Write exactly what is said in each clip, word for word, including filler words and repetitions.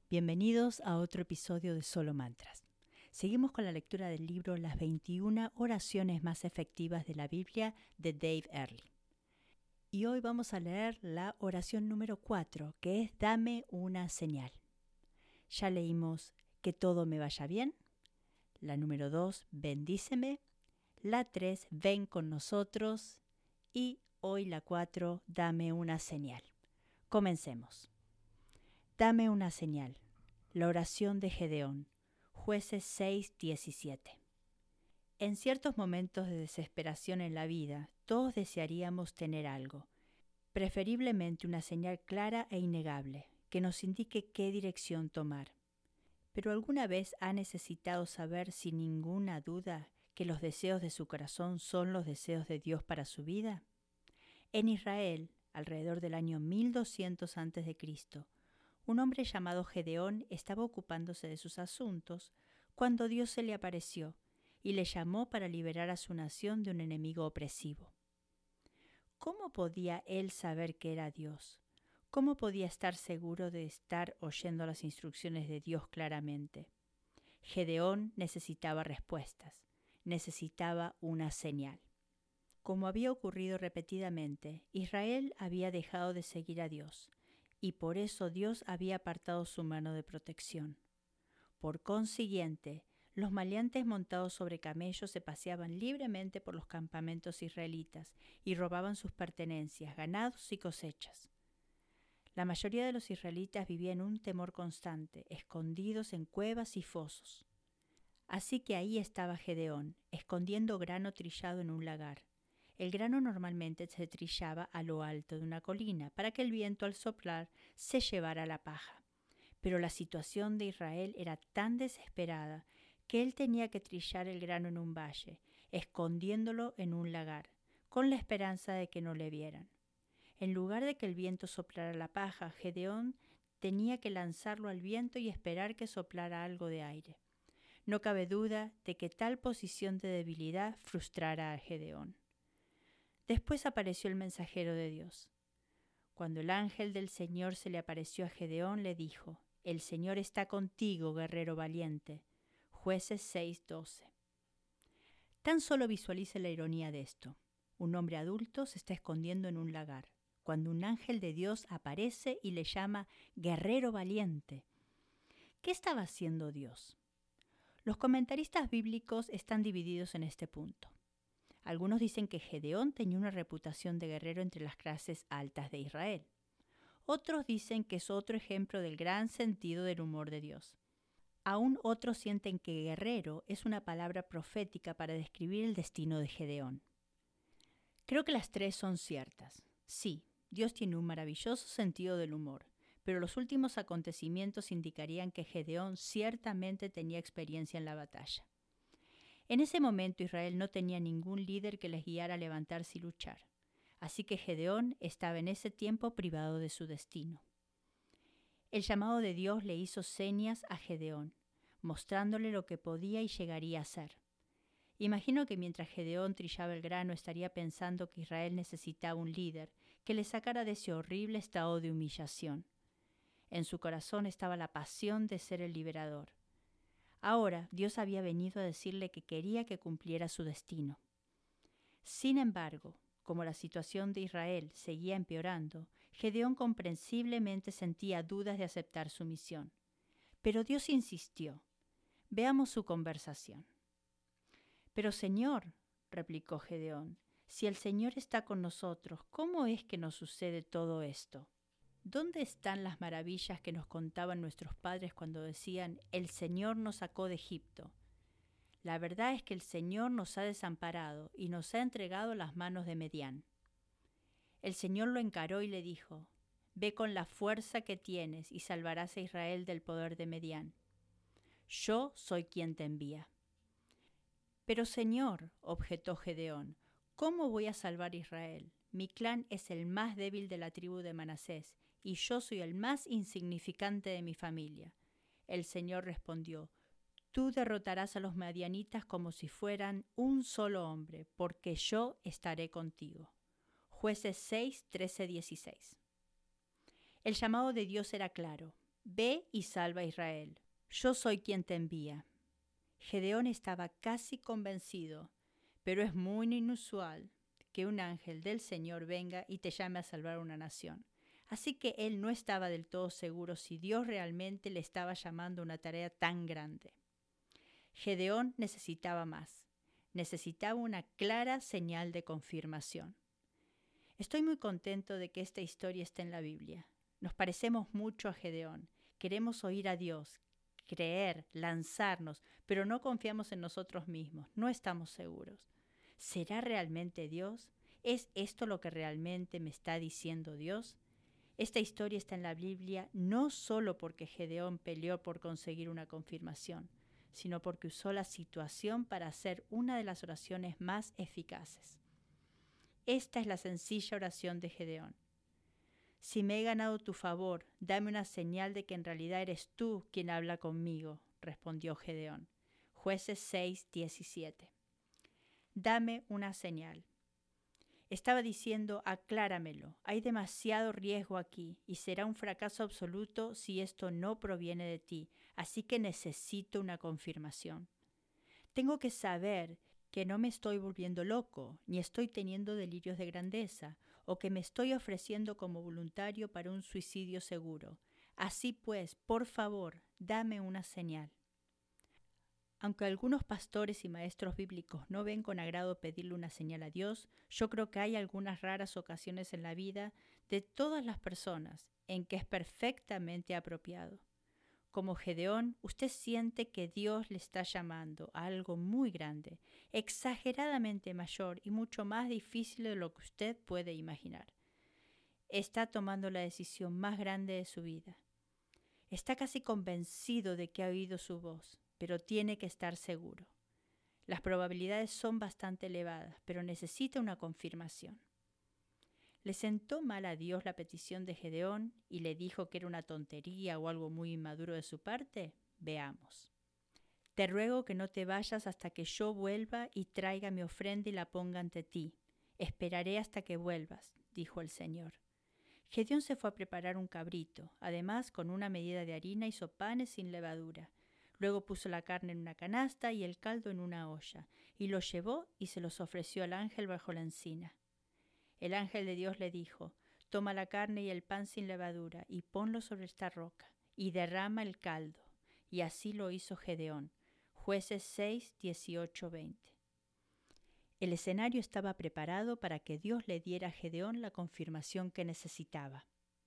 Bienvenidos a otro episodio de Solo Mantras. Seguimos con la lectura del libro Las veintiuna oraciones más efectivas de la Biblia de Dave Earley. Y hoy vamos a leer la oración número cuatro, que es Dame una señal. Ya leímos que todo me vaya bien. La número dos, bendíceme. La tres, ven con nosotros. Y hoy la cuatro, dame una señal. Comencemos. Dame una señal. La oración de Gedeón. Jueces seis diecisiete. En ciertos momentos de desesperación en la vida, todos desearíamos tener algo, preferiblemente una señal clara e innegable, que nos indique qué dirección tomar. ¿Pero alguna vez ha necesitado saber sin ninguna duda que los deseos de su corazón son los deseos de Dios para su vida? En Israel, alrededor del año mil doscientos antes de Cristo, un hombre llamado Gedeón estaba ocupándose de sus asuntos cuando Dios se le apareció y le llamó para liberar a su nación de un enemigo opresivo. ¿Cómo podía él saber que era Dios? ¿Cómo podía estar seguro de estar oyendo las instrucciones de Dios claramente? Gedeón necesitaba respuestas, necesitaba una señal. Como había ocurrido repetidamente, Israel había dejado de seguir a Dios, y por eso Dios había apartado su mano de protección. Por consiguiente, los maleantes montados sobre camellos se paseaban libremente por los campamentos israelitas y robaban sus pertenencias, ganados y cosechas. La mayoría de los israelitas vivían en un temor constante, escondidos en cuevas y fosos. Así que ahí estaba Gedeón, escondiendo grano trillado en un lagar. El grano normalmente se trillaba a lo alto de una colina para que el viento al soplar se llevara la paja. Pero la situación de Israel era tan desesperada que él tenía que trillar el grano en un valle, escondiéndolo en un lagar, con la esperanza de que no le vieran. En lugar de que el viento soplara la paja, Gedeón tenía que lanzarlo al viento y esperar que soplara algo de aire. No cabe duda de que tal posición de debilidad frustrara a Gedeón. Después apareció el mensajero de Dios. Cuando el ángel del Señor se le apareció a Gedeón, le dijo: «El Señor está contigo, guerrero valiente». Jueces seis doce. Tan solo visualice la ironía de esto. Un hombre adulto se está escondiendo en un lagar, cuando un ángel de Dios aparece y le llama guerrero valiente. ¿Qué estaba haciendo Dios? Los comentaristas bíblicos están divididos en este punto. Algunos dicen que Gedeón tenía una reputación de guerrero entre las clases altas de Israel. Otros dicen que es otro ejemplo del gran sentido del humor de Dios. Aún otros sienten que guerrero es una palabra profética para describir el destino de Gedeón. Creo que las tres son ciertas. Sí, Dios tiene un maravilloso sentido del humor, pero los últimos acontecimientos indicarían que Gedeón ciertamente tenía experiencia en la batalla. En ese momento Israel no tenía ningún líder que les guiara a levantarse y luchar, así que Gedeón estaba en ese tiempo privado de su destino. El llamado de Dios le hizo señas a Gedeón, mostrándole lo que podía y llegaría a ser. Imagino que mientras Gedeón trillaba el grano estaría pensando que Israel necesitaba un líder que le sacara de ese horrible estado de humillación. En su corazón estaba la pasión de ser el liberador. Ahora Dios había venido a decirle que quería que cumpliera su destino. Sin embargo, como la situación de Israel seguía empeorando, Gedeón comprensiblemente sentía dudas de aceptar su misión. Pero Dios insistió. Veamos su conversación. «Pero Señor», replicó Gedeón, «si el Señor está con nosotros, ¿cómo es que nos sucede todo esto? ¿Dónde están las maravillas que nos contaban nuestros padres cuando decían, el Señor nos sacó de Egipto? La verdad es que el Señor nos ha desamparado y nos ha entregado a las manos de Medián». El Señor lo encaró y le dijo: «Ve con la fuerza que tienes y salvarás a Israel del poder de Medián. Yo soy quien te envía». «Pero Señor», objetó Gedeón, «¿cómo voy a salvar a Israel? Mi clan es el más débil de la tribu de Manasés, y yo soy el más insignificante de mi familia». El Señor respondió: «Tú derrotarás a los madianitas como si fueran un solo hombre, porque yo estaré contigo». Jueces seis, trece, dieciséis. El llamado de Dios era claro. Ve y salva a Israel. Yo soy quien te envía. Gedeón estaba casi convencido, pero es muy inusual que un ángel del Señor venga y te llame a salvar una nación. Así que él no estaba del todo seguro si Dios realmente le estaba llamando a una tarea tan grande. Gedeón necesitaba más. Necesitaba una clara señal de confirmación. Estoy muy contento de que esta historia esté en la Biblia. Nos parecemos mucho a Gedeón. Queremos oír a Dios, creer, lanzarnos, pero no confiamos en nosotros mismos. No estamos seguros. ¿Será realmente Dios? ¿Es esto lo que realmente me está diciendo Dios? Esta historia está en la Biblia no solo porque Gedeón peleó por conseguir una confirmación, sino porque usó la situación para hacer una de las oraciones más eficaces. Esta es la sencilla oración de Gedeón. Si me he ganado tu favor, dame una señal de que en realidad eres tú quien habla conmigo, respondió Gedeón. Jueces seis, diecisiete. Dame una señal. Estaba diciendo, acláramelo, hay demasiado riesgo aquí y será un fracaso absoluto si esto no proviene de ti, así que necesito una confirmación. Tengo que saber que no me estoy volviendo loco, ni estoy teniendo delirios de grandeza, o que me estoy ofreciendo como voluntario para un suicidio seguro. Así pues, por favor, dame una señal. Aunque algunos pastores y maestros bíblicos no ven con agrado pedirle una señal a Dios, yo creo que hay algunas raras ocasiones en la vida de todas las personas en que es perfectamente apropiado. Como Gedeón, usted siente que Dios le está llamando a algo muy grande, exageradamente mayor y mucho más difícil de lo que usted puede imaginar. Está tomando la decisión más grande de su vida. Está casi convencido de que ha oído su voz, pero tiene que estar seguro. Las probabilidades son bastante elevadas, pero necesita una confirmación. ¿Le sentó mal a Dios la petición de Gedeón y le dijo que era una tontería o algo muy inmaduro de su parte? Veamos. Te ruego que no te vayas hasta que yo vuelva y traiga mi ofrenda y la ponga ante ti. Esperaré hasta que vuelvas, dijo el Señor. Gedeón se fue a preparar un cabrito. Además, con una medida de harina hizo panes sin levadura. Luego puso la carne en una canasta y el caldo en una olla, y los llevó y se los ofreció al ángel bajo la encina. El ángel de Dios le dijo, toma la carne y el pan sin levadura, y ponlo sobre esta roca, y derrama el caldo. Y así lo hizo Gedeón. Jueces seis, dieciocho, veinte. El escenario estaba preparado para que Dios le diera a Gedeón la confirmación que necesitaba.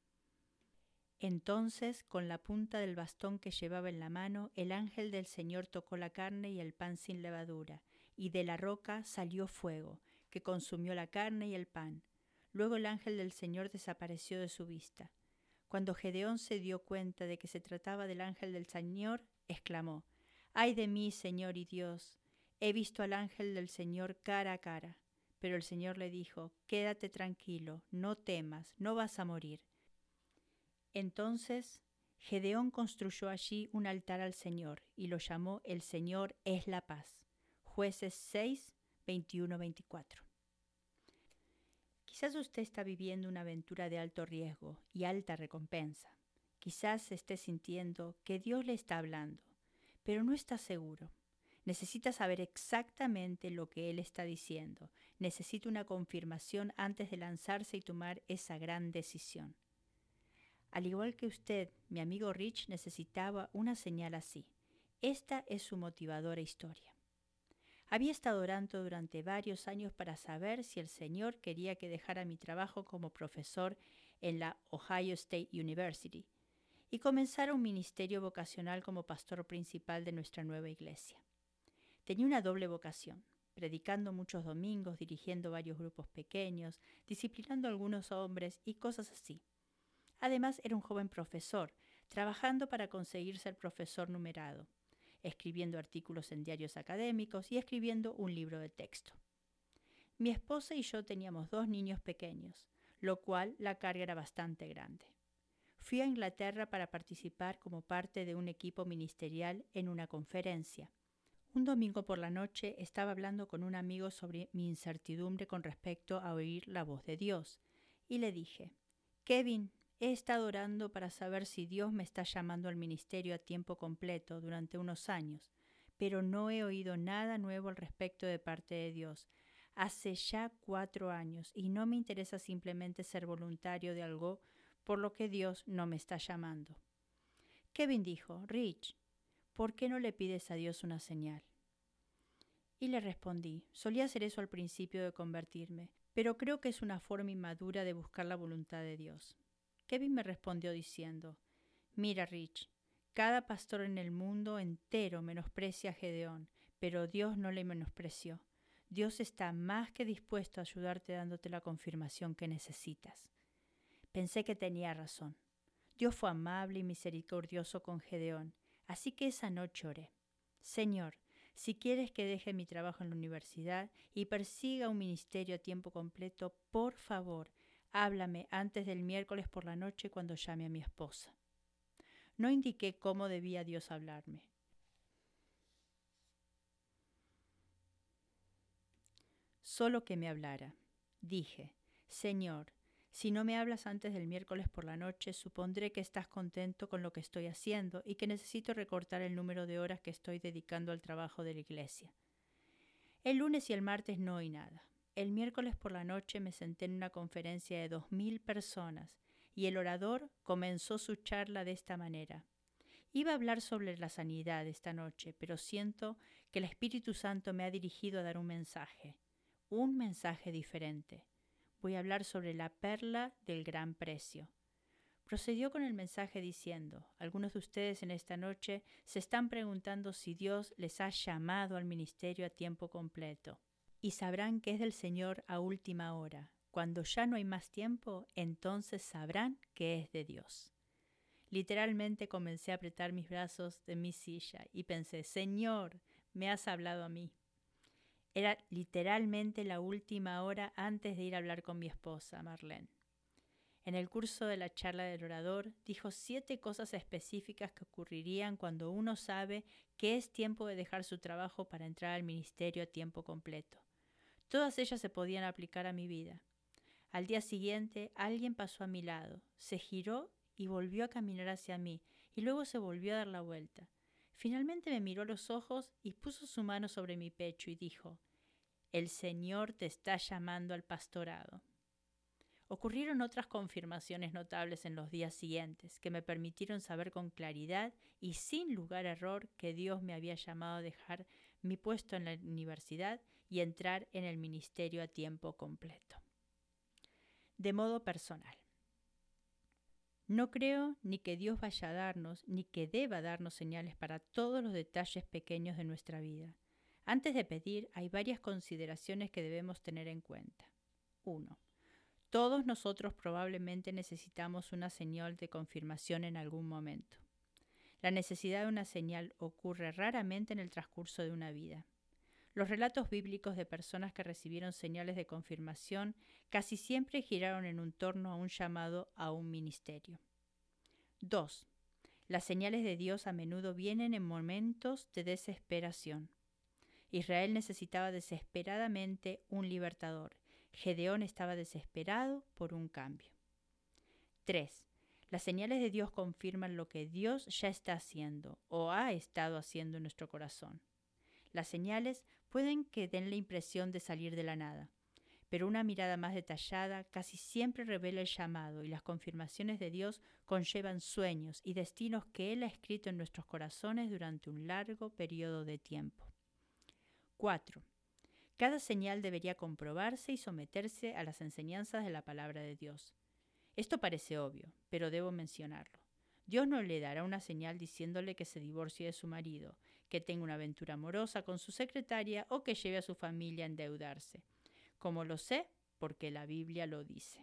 Entonces, con la punta del bastón que llevaba en la mano, el ángel del Señor tocó la carne y el pan sin levadura, y de la roca salió fuego, que consumió la carne y el pan. Luego el ángel del Señor desapareció de su vista. Cuando Gedeón se dio cuenta de que se trataba del ángel del Señor, exclamó, «¡Ay de mí, Señor y Dios! He visto al ángel del Señor cara a cara». Pero el Señor le dijo, «Quédate tranquilo, no temas, no vas a morir». Entonces Gedeón construyó allí un altar al Señor y lo llamó El Señor es la paz. Jueces seis, veintiuno, veinticuatro. Quizás usted está viviendo una aventura de alto riesgo y alta recompensa. Quizás esté sintiendo que Dios le está hablando, pero no está seguro. Necesita saber exactamente lo que Él está diciendo. Necesita una confirmación antes de lanzarse y tomar esa gran decisión. Al igual que usted, mi amigo Rich necesitaba una señal así. Esta es su motivadora historia. Había estado orando durante varios años para saber si el Señor quería que dejara mi trabajo como profesor en la Ohio State University y comenzara un ministerio vocacional como pastor principal de nuestra nueva iglesia. Tenía una doble vocación, predicando muchos domingos, dirigiendo varios grupos pequeños, disciplinando a algunos hombres y cosas así. Además, era un joven profesor, trabajando para conseguir ser profesor numerado, escribiendo artículos en diarios académicos y escribiendo un libro de texto. Mi esposa y yo teníamos dos niños pequeños, lo cual la carga era bastante grande. Fui a Inglaterra para participar como parte de un equipo ministerial en una conferencia. Un domingo por la noche estaba hablando con un amigo sobre mi incertidumbre con respecto a oír la voz de Dios, y le dije, Kevin, He estado orando para saber si Dios me está llamando al ministerio a tiempo completo durante unos años, pero no he oído nada nuevo al respecto de parte de Dios. Hace ya cuatro años y no me interesa simplemente ser voluntario de algo por lo que Dios no me está llamando. Kevin dijo, Rich, ¿por qué no le pides a Dios una señal? Y le respondí, solía hacer eso al principio de convertirme, pero creo que es una forma inmadura de buscar la voluntad de Dios. Kevin me respondió diciendo, mira Rich, cada pastor en el mundo entero menosprecia a Gedeón, pero Dios no le menospreció. Dios está más que dispuesto a ayudarte dándote la confirmación que necesitas. Pensé que tenía razón. Dios fue amable y misericordioso con Gedeón, así que esa noche oré. Señor, si quieres que deje mi trabajo en la universidad y persiga un ministerio a tiempo completo, por favor, háblame antes del miércoles por la noche cuando llame a mi esposa. No indiqué cómo debía Dios hablarme. Solo que me hablara. Dije, Señor, si no me hablas antes del miércoles por la noche, supondré que estás contento con lo que estoy haciendo y que necesito recortar el número de horas que estoy dedicando al trabajo de la iglesia. El lunes y el martes no oí nada. El miércoles por la noche me senté en una conferencia de dos mil personas y el orador comenzó su charla de esta manera. Iba a hablar sobre la sanidad esta noche, pero siento que el Espíritu Santo me ha dirigido a dar un mensaje, un mensaje diferente. Voy a hablar sobre la perla del gran precio. Procedió con el mensaje diciendo, algunos de ustedes en esta noche se están preguntando si Dios les ha llamado al ministerio a tiempo completo. Y sabrán que es del Señor a última hora. Cuando ya no hay más tiempo, entonces sabrán que es de Dios. Literalmente comencé a apretar mis brazos de mi silla y pensé, Señor, me has hablado a mí. Era literalmente la última hora antes de ir a hablar con mi esposa, Marlene. En el curso de la charla del orador, dijo siete cosas específicas que ocurrirían cuando uno sabe que es tiempo de dejar su trabajo para entrar al ministerio a tiempo completo. Todas ellas se podían aplicar a mi vida. Al día siguiente, alguien pasó a mi lado, se giró y volvió a caminar hacia mí, y luego se volvió a dar la vuelta. Finalmente me miró a los ojos y puso su mano sobre mi pecho y dijo, «El Señor te está llamando al pastorado». Ocurrieron otras confirmaciones notables en los días siguientes que me permitieron saber con claridad y sin lugar a error que Dios me había llamado a dejar mi puesto en la universidad y entrar en el ministerio a tiempo completo. De modo personal. No creo ni que Dios vaya a darnos, ni que deba darnos señales para todos los detalles pequeños de nuestra vida. Antes de pedir, hay varias consideraciones que debemos tener en cuenta. uno. Todos nosotros probablemente necesitamos una señal de confirmación en algún momento. La necesidad de una señal ocurre raramente en el transcurso de una vida. Los relatos bíblicos de personas que recibieron señales de confirmación casi siempre giraron en torno a un llamado a un ministerio. dos. Las señales de Dios a menudo vienen en momentos de desesperación. Israel necesitaba desesperadamente un libertador. Gedeón estaba desesperado por un cambio. tres. Las señales de Dios confirman lo que Dios ya está haciendo o ha estado haciendo en nuestro corazón. Las señales pueden que den la impresión de salir de la nada, pero una mirada más detallada casi siempre revela el llamado y las confirmaciones de Dios conllevan sueños y destinos que Él ha escrito en nuestros corazones durante un largo periodo de tiempo. cuatro. Cada señal debería comprobarse y someterse a las enseñanzas de la palabra de Dios. Esto parece obvio, pero debo mencionarlo. Dios no le dará una señal diciéndole que se divorcie de su marido, que tenga una aventura amorosa con su secretaria o que lleve a su familia a endeudarse. Como lo sé, porque la Biblia lo dice.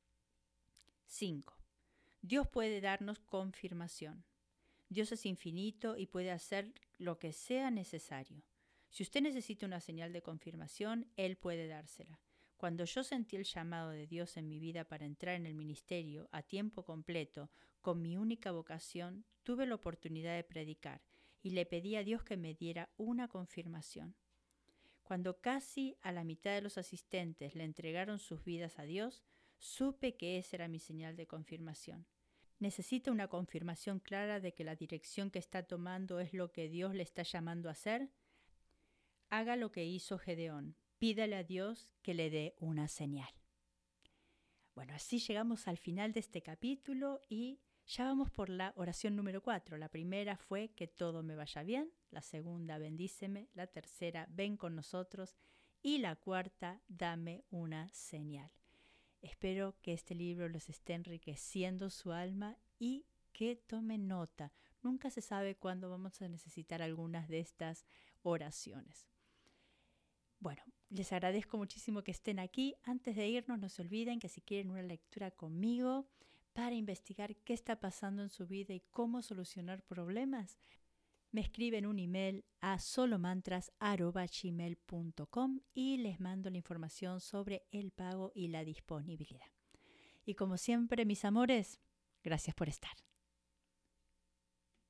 cinco. Dios puede darnos confirmación. Dios es infinito y puede hacer lo que sea necesario. Si usted necesita una señal de confirmación, Él puede dársela. Cuando yo sentí el llamado de Dios en mi vida para entrar en el ministerio a tiempo completo, con mi única vocación, tuve la oportunidad de predicar y le pedí a Dios que me diera una confirmación. Cuando casi a la mitad de los asistentes le entregaron sus vidas a Dios, Supe que esa era mi señal de confirmación. Necesita una confirmación clara de que la dirección que está tomando es lo que Dios le está llamando a hacer. Haga lo que hizo Gedeón. Pídale a Dios que le dé una señal. Bueno, así llegamos al final de este capítulo y ya vamos por la oración número cuatro. La primera fue que todo me vaya bien. La segunda, bendíceme. La tercera, ven con nosotros. Y la cuarta, dame una señal. Espero que este libro los esté enriqueciendo su alma y que tomen nota. Nunca se sabe cuándo vamos a necesitar algunas de estas oraciones. Bueno, les agradezco muchísimo que estén aquí. Antes de irnos, no se olviden que si quieren una lectura conmigo para investigar qué está pasando en su vida y cómo solucionar problemas, me escriben un email a solomantras arroba gmail punto com y les mando la información sobre el pago y la disponibilidad. Y como siempre, mis amores, gracias por estar.